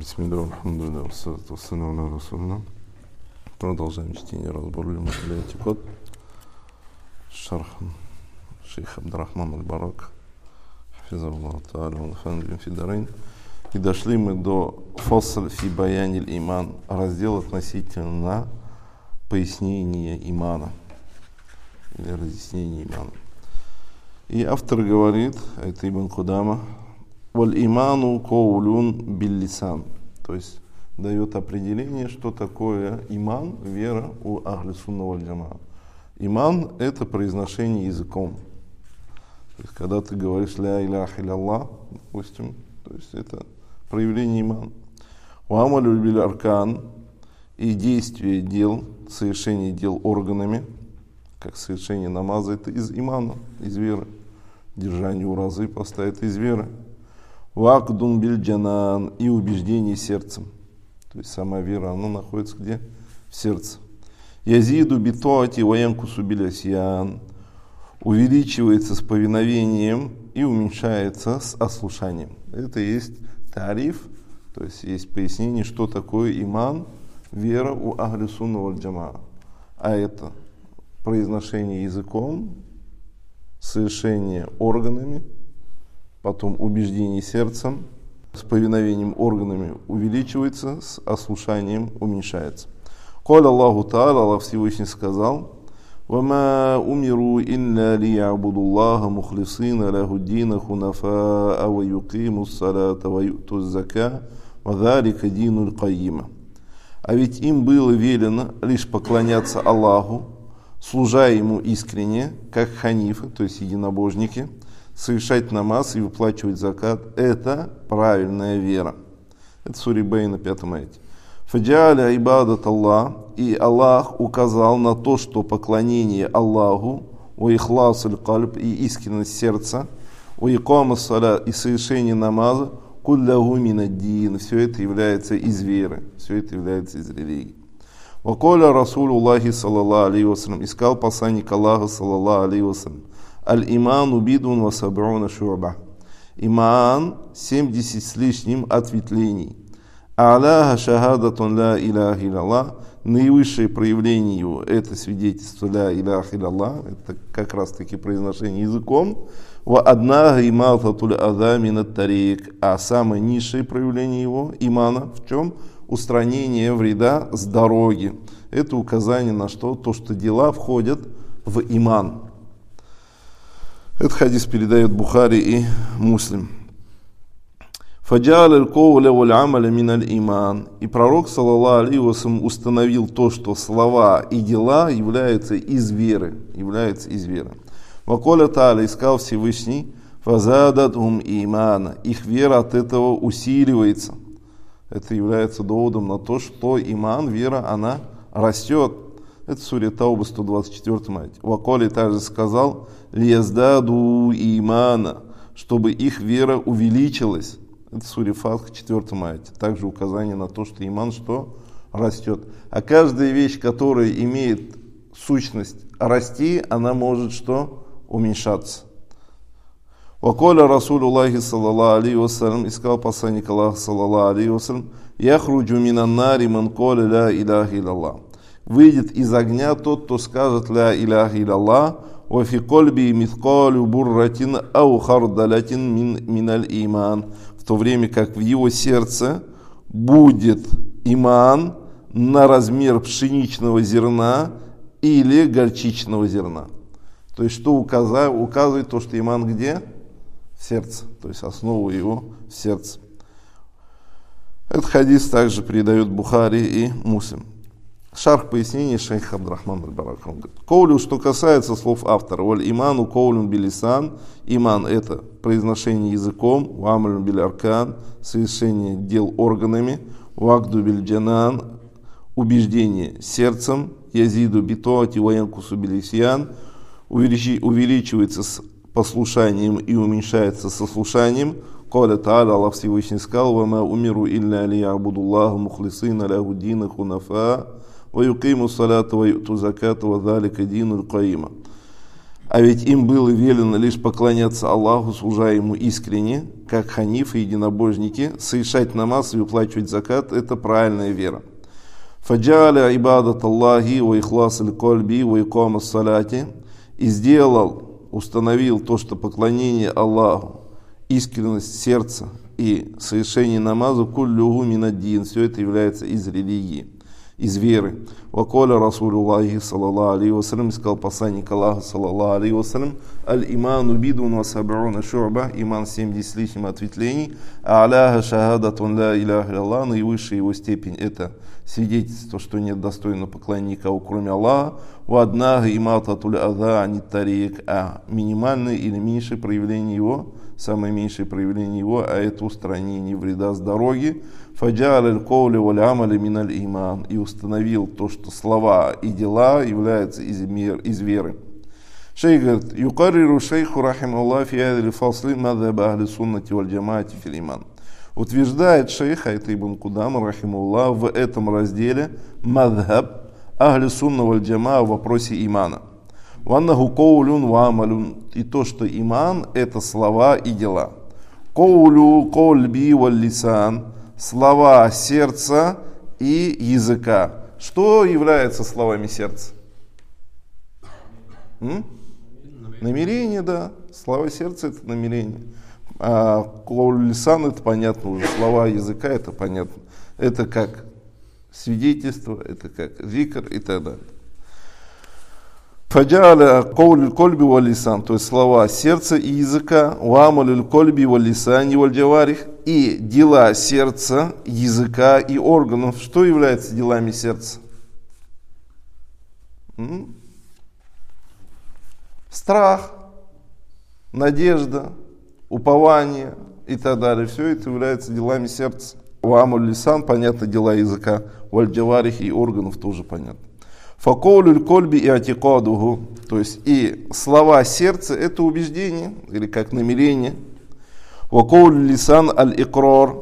Бисмилля, алхамдулилля, вассалату вассаляму аля расулилля. Продолжаем чтение разбор Лиматилятикот. Шарх шейх Абдурахман аль-Барак, хафизахуллаху тааля, ва нафа'ана бихим фид-дарайн. И дошли мы до фасль фи баяниль иман, раздел относительно пояснения имана или разъяснения имана. И автор говорит, это Ибн Кудама, валь иману коулюн биль-лисан, то есть дает определение, что такое иман, вера у ахли сунна валь джамаа. Иман — это произношение языком. То есть, когда ты говоришь ля иляха илlallah, допустим, то есть это проявление имана. Уамалю биль аркан, и действие дел, совершение дел органами, как совершение намаза, это из имана, из веры. Держание уразы поста — это из веры. Вакдун биль джанан, и убеждение сердцем. То есть сама вера, она находится где? В сердце. Язиду битоати ваянкусу билясьян, увеличивается с повиновением и уменьшается с ослушанием. Это есть тариф, то есть есть пояснение, что такое иман, вера у ахли сунна валь джамаа. А это произношение языком, совершение органами, потом убеждение сердцем, с повиновением органами увеличивается, с ослушанием уменьшается. Каля Аллаху Та'аля, Аллах Всевышний сказал: «Вама умиру илля лиябудуллаха мухлисина лаху дина хунафаа ва юкиму ссалата ва юту зака ва залика дину кайима». А ведь им было велено лишь поклоняться Аллаху, служа Ему искренне, как ханифы, то есть единобожники, совершать намаз и выплачивать закат — это правильная вера. Это сура Бейна, 5 аяте. Фаджаля ибадат Аллах, и Аллах указал на то, что поклонение Аллаху, у ихласуль кальб, и искренность сердца, у икама саля, и совершение намаза, куллаху минаддин, все это является из веры, все это является из религии. Ваколя Расулуллахи саллаллаху алейхи вассалям, искал посланник Аллаха саллаллаху алейхи вассалям: аль-иман убидун ва саб'уна шу'ба. Иман 70 с лишним ответвлений. А'ляха шахадатун ла иляха илlallah. Наивысшее проявление его — это свидетельство ля иляха илlallah, это как раз таки произношение языком. Ва аднаха имататуль адha минат тарик. А самое низшее проявление его имана в чем? Устранение вреда с дороги. Это указание на что? То, что дела входят в иман. Этот хадис передает Бухари и Муслим. Фаджа'аля аль-кауля валь-амаля миналь иман. И пророк, саллаллаху алейхи вассалям, установил то, что слова и дела являются из веры. Ваколя Та'аля, искал Всевышний: фазадатхум имана. Их вера от этого усиливается. Это является доводом на то, что иман, вера, она растет. Это сура Тауба, 124 аяте. Ваколи также сказал: лияздаду имана, чтобы их вера увеличилась. Это сура Фатх, 4 аяте. Также указание на то, что иман что? Растет. А каждая вещь, которая имеет сущность расти, она может что? Уменьшаться. Ваколя Расулуллахи саллаллаху алейхи вассалям, искал посланник Аллаха саллаллаху алейхи вассалям: яхруджу минан нари ман коля ля иляха илlallah. Выйдет из огня тот, кто скажет ля иляха илlallah, ва фи кольби мithqалю бурратин ау хардалятин миналь иман. В то время как в его сердце будет иман на размер пшеничного зерна или горчичного зерна. То есть что указывает то, что иман где? В сердце. То есть основа его в сердце. Этот хадис также передает Бухари и Муслим. Шарх пояснений шейха Абдурахман аль-Барак. Коулю, что касается слов автора: валь иману коулюн билисан. Иман — это произношение языком, вамалюн биль аркан, совершение дел органами, вакду биль джанан, убеждение сердцем, язиду битоати ваянкусу билисьян, увеличивается с послушанием и уменьшается со слушанием. Каля Та'аля, Аллах Всевышний сказал: вама умиру илля лиябудуллаха мухлисина лаху дина хунафаа ва юкиму ссалата ва юту заката ва залика дину кайима. А ведь им было велено лишь поклоняться Аллаху, служа Ему искренне, как ханифы и единобожники, совершать намаз и выплачивать закат – это правильная вера. Фаджаля ибадат Аллахи ва ихлас аль-кольби ва икам ас-салати, и установил то, что поклонение Аллаху, искренность сердца и совершение намаза куллюху минаддин, все это является из религии, из веры. Ваколя Расулуллахи саллаллаху алейхи вассалям, сказал посланник Аллаха саллаллаху алейхи вассалям, аль-иману бидун ва саб'уна шу'ба, иман 70 с лишним ответвлений, а аляха шахадатун ла иляха илlallah, наивысшая его степень это свидетельство, что нет достойного поклонника, кроме Аллаха, ва аднага имататуль адха анит тарик, а минимальное или меньшее проявление его, самое меньшее проявление его, а это устранение вреда с дороги. Фаджаль аль-каули валь-амали миналь иман, и установил то, что слова и дела являются из веры. Шейх говорит, юкарриру шейху рахимахуллах фи хазаль фасли мазхаб ахли суннати валь джамаати фил иман. Утверждает шейх, а это Ибн Кудама рахимахуллах, в этом разделе мазхаб ахли сунна валь джамаа в вопросе имана. Ваннаху коулюн ва амалюн, и то, что иман это слова и дела. Коулю кольби валь лисан, слова сердца и языка. Что является словами сердца? Намерение, да. Слова сердца это намерение. А коуль лисан это понятно уже. Слова языка это понятно. Это как свидетельство, это как зикр и так далее. Фаджаля коуль кольби валь лисан, то есть слова сердца и языка, уамалюль кольби валь лисани валь джаварих, и дела сердца, языка и органов. Что является делами сердца? Страх, надежда, упование и так далее. Все это является делами сердца. Уамалюль лисан, понятно, дела языка, валь джаварих и органов тоже понятно. Факоулюль кольби и атикадуху, то есть и слова сердца это убеждение или как намерение. Вакоулюль лисан аль-икрар,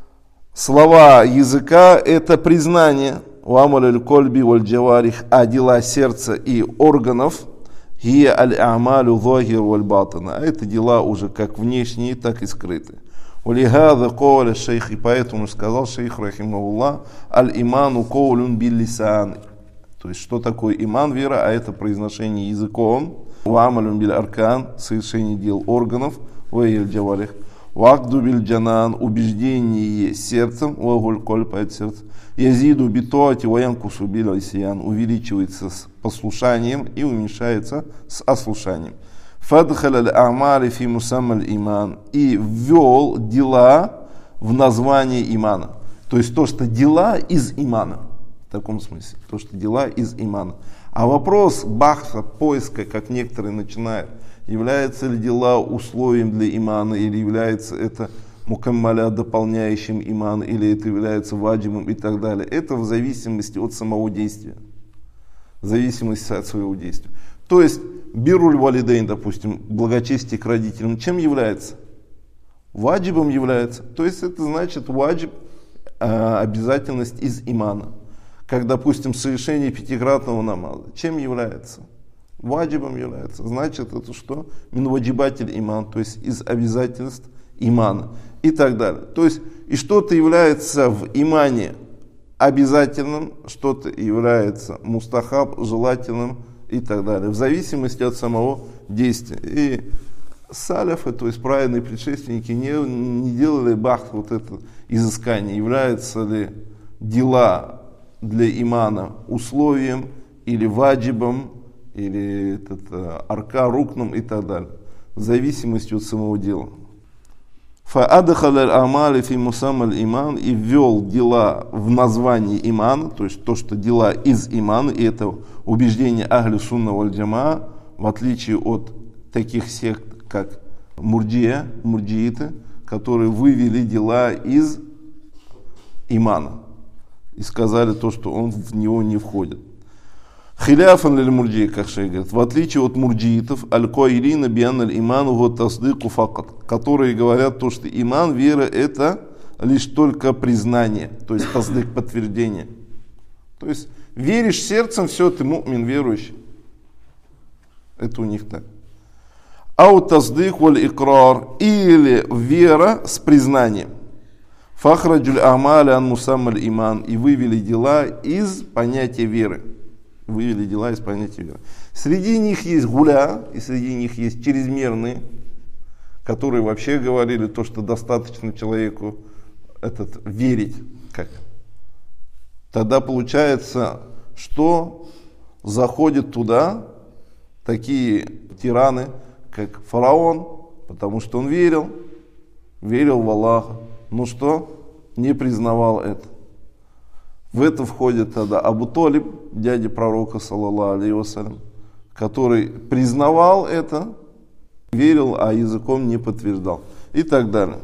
слова языка это признание. Уамалюль кольби валь джаварих, а дела сердца и органов хия аль-амалю захир валь батана, а это дела уже как внешние, так и скрытые. Улихада коуля шейх, и поэтому сказал шейх рахимахуллах, аль-иману коулюн бил лисан. То есть, что такое иман, вера, а это произношение языком, вамалюн биль аркан, совершение дел органов, ваиль джаварих, вакду биль джанан, убеждение сердцем, вагуль кольп, это сердце, язиду битоати ваянкусу биль айсиян, увеличивается с послушанием и уменьшается с ослушанием. Фадхал аль-амали фи мусаммаль иман, и ввел дела в название имана. То есть, то, что дела из имана. В таком смысле, то, что дела из имана. А вопрос бахса, поиска, как некоторые начинают, являются ли дела условием для имана, или является это мукаммаля дополняющим иман, или это является ваджибом и так далее. Это в зависимости от самого действия. В зависимости от своего действия. То есть, бируль валидейн, допустим, благочестие к родителям, чем является? Ваджибом является. То есть, это значит ваджиб, обязательность из имана. Как, допустим, совершение пятикратного намаза. Чем является? Ваджибом является. Значит, это что? Минваджибатель иман, то есть из обязательств имана. И так далее. То есть, и что-то является в имане обязательным, что-то является мустахаб, желательным и так далее. В зависимости от самого действия. И саляфы, то есть праведные предшественники, не делали бахт, вот это изыскание, являются ли дела для имана условием или ваджибом, или арка рукном и так далее, в зависимости от самого дела. Фаадхал аль-амали фи мусаммаль иман, и ввел дела в название имана, то есть то, что дела из имана, и это убеждение ахли сунна валь джамаа, в отличие от таких сект, как мурджииты, которые вывели дела из имана и сказали то, что он в него не входит. Хиляфан лиль мурджи, как шейх говорит, в отличие от мурджиитов, аль-каилина биан аль-иману ва тасдику факат, которые говорят то, что иман, вера, это лишь только признание, то есть тасдик, подтверждение. То есть веришь сердцем, все, ты му'мин, верующий. Это у них так. Ау таздык валь икрар, или вера с признанием. Фахраджуль амаля ан мусаммаль иман, и вывели дела из понятия веры. Вывели дела из понятия веры. Среди них есть гуля, и среди них есть чрезмерные, которые вообще говорили то, что достаточно человеку верить. Как? Тогда получается, что заходят туда такие тираны, как фараон, потому что он верил в Аллаха. Ну что? Не признавал это. В это входит тогда Абу Талиб, дядя пророка, саллаллаху алейхи вассалям, который признавал это, верил, а языком не подтверждал. И так далее.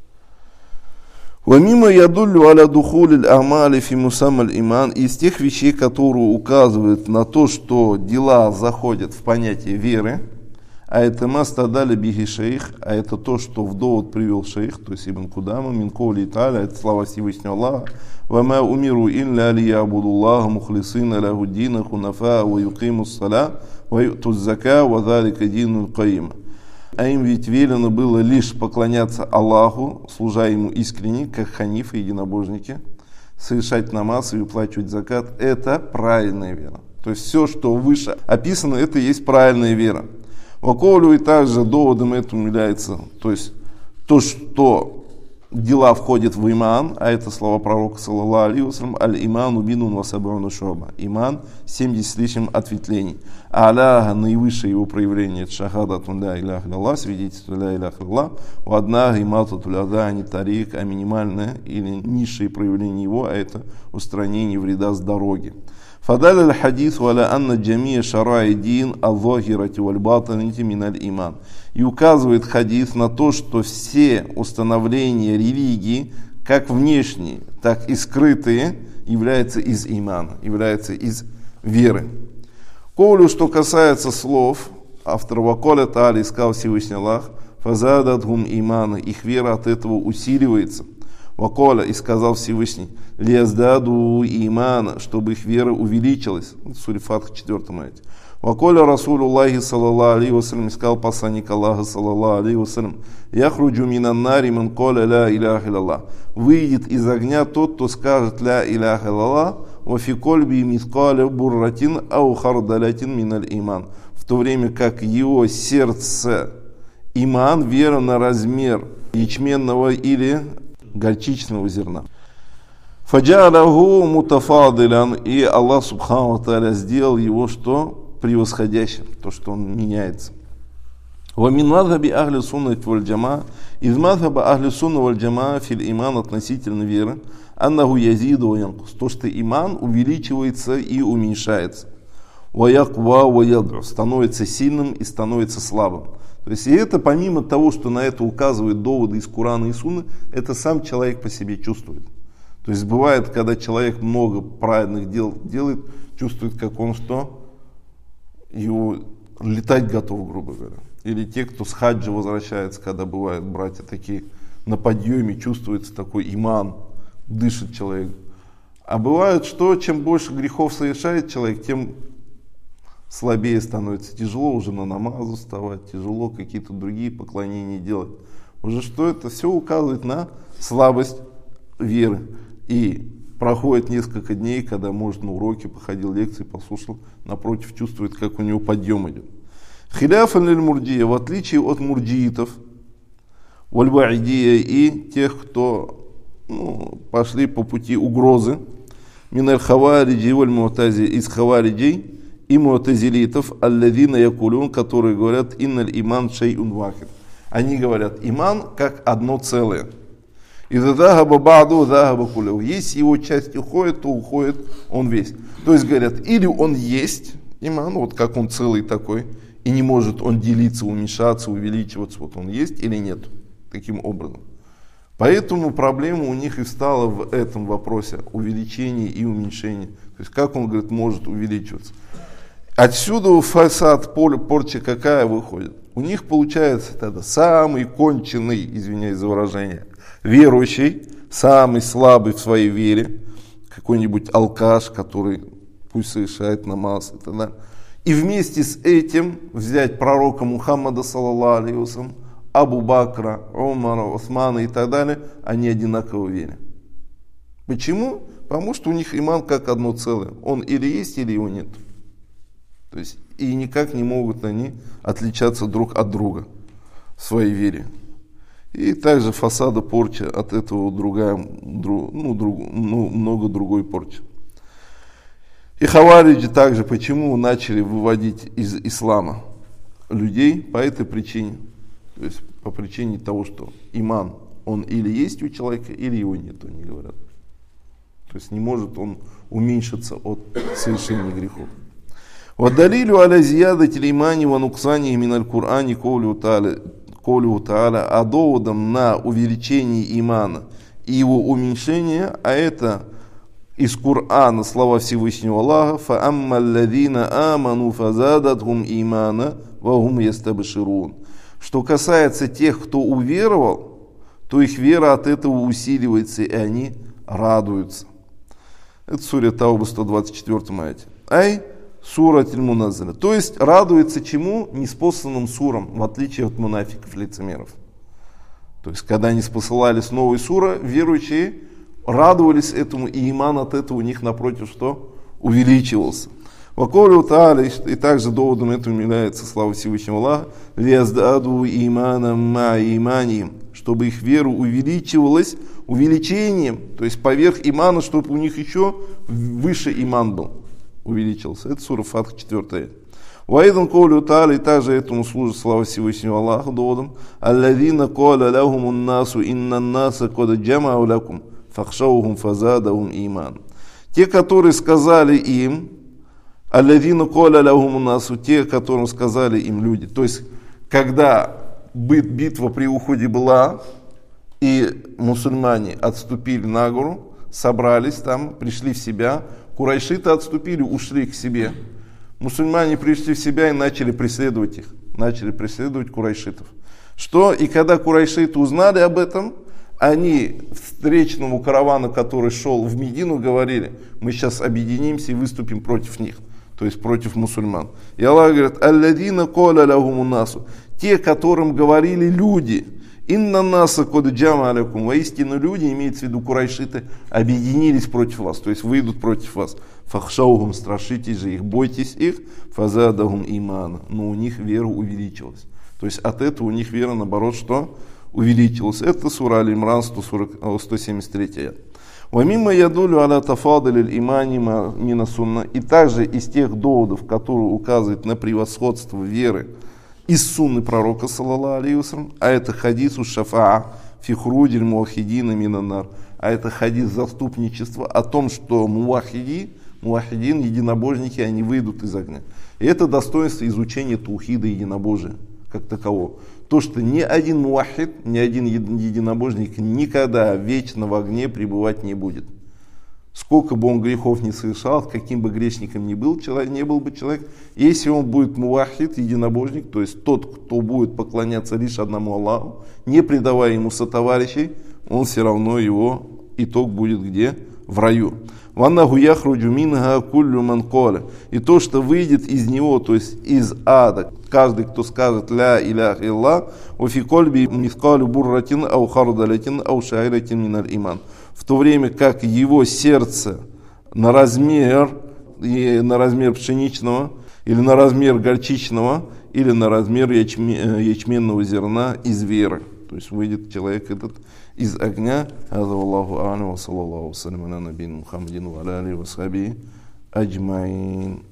وَمِمَّا يَدُلُّ عَلَى دُخُولِ الْأَعْمَالِ فِي مُسَمَّى الْإِيمَانِ, из тех вещей, которые указывают на то, что дела заходят в понятие веры, а это мастадали биги шейх, а это то, что в довод привел шейх, то есть Ибн Кудама, мин коули та'аля, это слова Всевышнего Аллаха, وَمَا أُمِرُوا إِلَّا لِيَعْبُدُوا اللَّهَ مُخْلِصِينَ لَهُ الدِّينَ حُنَفَاءَ وَيُقِيمُوا الصَّلَاةَ وَيُؤْتُوا الزَّكَاةَ وَذَلِكَ دِينُ الْقَيِّمُ. А им ведь велено было лишь поклоняться Аллаху, служа Ему искренне, как ханифы, единобожники, совершать намаз и выплачивать закат. Это правильная вера. То есть все, что выше описано, это и есть правильная вера. Ваколю и также доводом этому является, то есть то, что дела входят в иман, а это слова пророка, саллаллаху алейхи вассалям, аль-иману бинун васабуна шуба. Иман 70 с лишним ответвлений. Аляха, наивысшее его проявление, это шахадатун ля иляха илlallah, свидетельство ля иляха илlallah, у одна иматату ляда, не тарик, а минимальное или низшее проявление его, а это устранение вреда с дороги. Фадаль аль-хадис валя анна джамия шараи дин аль-захирати валь-батанити миналь иман. И указывает хадис на то, что все установления религии, как внешние, так и скрытые, являются из имана, являются из веры. Коулю, что касается слов, автор Ваколя Та'аля, искал Всевышний Аллах, фазадатхум имана, их вера от этого усиливается. Ваколя, и сказал Всевышний, лияздаду имана, чтобы их вера увеличилась. Сура Фатх, 4 аяте. Ваколя Расулуллахи саллаллаху алейхи вассалям, искал посланник Аллаха саллаллаху алейхи вассалям, яхруджу минан нари ман коля ля иляха илlallah. Выйдет из огня тот, кто скажет ля иляха илlallah, вафи кольби мискаля бурратин ау хардалятин миналь иман. В то время как его сердце иман, вера на размер ячменного или горчичного зерна. Фаджа'алаху мутафадилян, и Аллах субхану ва тааля сделал его что? Превосходящим, то, что он меняется. Ва мин мазхаби ахли суннати валь джамаа, из мазхаба ахли сунна валь джамаа фил иман относительно веры, аннаху язиду ва янкус, то, что иман увеличивается и уменьшается. Ва яква ва ядру, становится сильным и становится слабым. То есть и это помимо того, что на это указывают доводы из Курана и Сунны, это сам человек по себе чувствует. То есть бывает, когда человек много праведных дел делает, чувствует, как он что? Его летать готов, грубо говоря. Или те, кто с хаджа возвращается, когда бывают братья такие на подъеме, чувствуется такой иман, дышит человек. А бывает, что чем больше грехов совершает человек, тем слабее становится. Тяжело уже на намаз вставать, тяжело какие-то другие поклонения делать. Уже что это все указывает на слабость веры. И проходит несколько дней, когда, может, на уроке походил, лекции послушал, напротив, чувствует, как у него подъем идет. Хиляфан лиль мурджия, в отличие от мурджиитов, вальбаидия и тех, кто пошли по пути угрозы, миналь хавариджи валь муатази, из хавариджей и муатазилитов, аллазина якулюн, которые говорят, инналь иман шейун вахид. Они говорят, иман как одно целое. Если его часть уходит, то уходит он весь. То есть говорят, или он есть иман, вот как он целый такой, и не может он делиться, уменьшаться, увеличиваться, вот он есть или нет, таким образом. Поэтому проблема у них и стала в этом вопросе увеличения и уменьшения. То есть как он, говорит, может увеличиваться. Отсюда фасад, порча какая выходит. У них получается тогда самый конченый, извиняюсь за выражение, верующий, самый слабый в своей вере, какой-нибудь алкаш, который пусть совершает намаз и так далее. И вместе с этим взять пророка Мухаммада, саллаллаху алейхи вассалям, Абу Бакра, Умара, Усмана и так далее, они одинаково верят. Почему? Потому что у них иман как одно целое. Он или есть, или его нет. То есть, и никак не могут они отличаться друг от друга в своей вере. И также фасада порча от этого много другой порчи. И хавариджи также почему начали выводить из ислама людей? По этой причине. То есть по причине того, что иман, он или есть у человека, или его нет, они говорят. То есть не может он уменьшиться от совершения грехов. وَالدَّلِيلُ عَلَى زِيَادَةِ الْإِيمَانِ وَنُقْصَانِهِ مِنَ الْقُرْآنِ قَوْلُهُ تَعَالَى, а доводом на увеличение имана и его уменьшение, а это из Корана слова Всевышнего Аллаха: فَأَمَّا الَّذِينَ آمَنُوا فَزَادَتْهُمْ إِيمَانًا وَهُمْ يَسْتَبْشِرُونَ. Что касается тех, кто уверовал, то их вера от этого усиливается, и они радуются. Это сура Тауба, 124 аяте. Ай сура Аль-Муназзаля. То есть радуется чему? Неспосланным сурам, в отличие от мунафиков, лицемеров. То есть когда они спосылались новой суры, верующие радовались этому, и иман от этого у них напротив что? Увеличивался. Ваколю Та'аля, и также доводом этому является слава Всевышнего Аллаха, лиаздаду иманам ма иманим, чтобы их вера увеличивалась увеличением, то есть поверх имана, чтобы у них еще выше иман был, увеличился. Это сура Фатх 4. Ваидан колю Та'аля, и также этому служит слава Всевышнего Аллаха доводом, алладина коля лахумун насу иннан наса кода джамау лакум фахшаухум фазадахум иман. Те, которые сказали им, алладина коля лахумун насу, те, которым сказали им люди. То есть, когда битва при Ухуде была, и мусульмане отступили на гору, собрались там, пришли в себя, курайшиты отступили, ушли к себе. Мусульмане пришли в себя и начали преследовать их, начали преследовать курайшитов. Что? И когда курайшиты узнали об этом, они встречному каравану, который шел в Медину, говорили: мы сейчас объединимся и выступим против них, то есть против мусульман. И Аллах говорит: алладина коля лахумун насу, те, которым говорили люди, инна наса код джама алякум, воистину люди, имеется в виду курайшиты, объединились против вас, то есть выйдут против вас. Фахшаухум, страшитесь же их, бойтесь их, фазадахум имана, но у них вера увеличилась. То есть от этого у них вера, наоборот, что? Увеличилась. Это сура Аль-Имран, 173. Вамимма ядулю аля тафадаль имани мина сунна. И также из тех доводов, которые указывают на превосходство веры из сунны пророка, саллаллаху алейхи вассалям, а это хадис уш-шафаа фи хурудиль муахидина минан-нар, а это хадис заступничества о том, что муахидин, единобожники, они выйдут из огня. И это достоинство изучения таухида, единобожия как такового. То, что ни один муахид, ни один единобожник никогда вечно в огне пребывать не будет. Сколько бы он грехов не совершал, каким бы грешником не был бы человек, если он будет муахид, единобожник, то есть тот, кто будет поклоняться лишь одному Аллаху, не предавая ему сотоварищей, он все равно, его итог будет где? В раю. Ваннаху яхруджу минха куллю ман коля. И то, что выйдет из него, то есть из ада, каждый, кто скажет ля иляха илля, офи кольби мискалю бурратин ау хардалятин ау шайратин миналь иман. В то время как его сердце на размер пшеничного, или на размер горчичного, или на размер ячменного зерна из веры. То есть выйдет человек этот из огня. Аллаху а'алям, ва саллаллаху ва саллям аля набийина Мухаммадин ва аля алихи ва асхабихи аджмаин.